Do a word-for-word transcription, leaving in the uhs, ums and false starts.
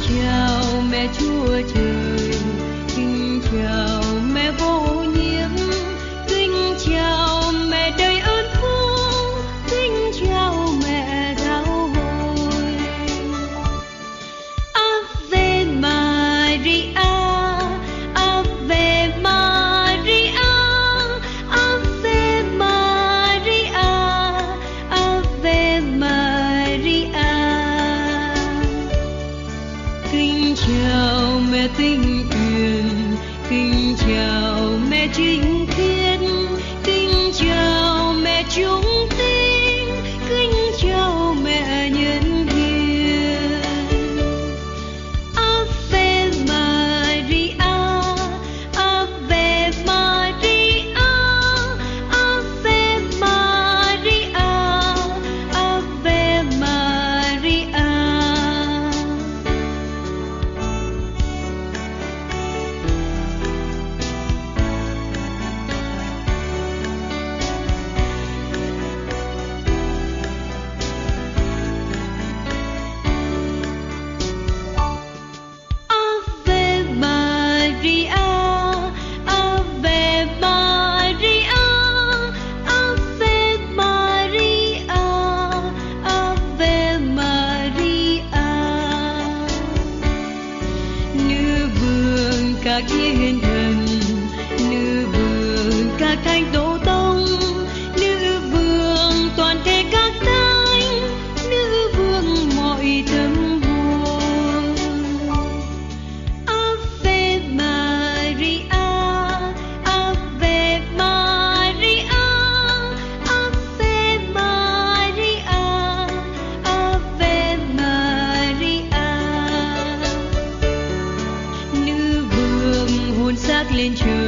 chào mẹ Chúa Trời, kính chào mẹ vô nhiễm, kính chào mẹ đầy ơn phúc, kính chào mẹ giáo hội. Ave Maria, Ave Maria, Ave Maria, Ave Maria. Kính chào mẹ tinh tuyền, kính chào mẹ chính khiết, kính chào mẹ chúng tinh, kính chào mẹ nhân hiền. Ave Maria, Ave Maria, Ave Maria, Ave Maria. Ave Maria, Ave Maria, Ave Maria, Ave Maria. Nữ vương các thiên thần, nữ vương các thánh tổ tông, nữ vương toàn thể các thánh, nữ vương mọi tâm hồn. Ave Maria, Ave Maria, Ave Maria, Ave Maria. Nữ vương hôn xác lên trời,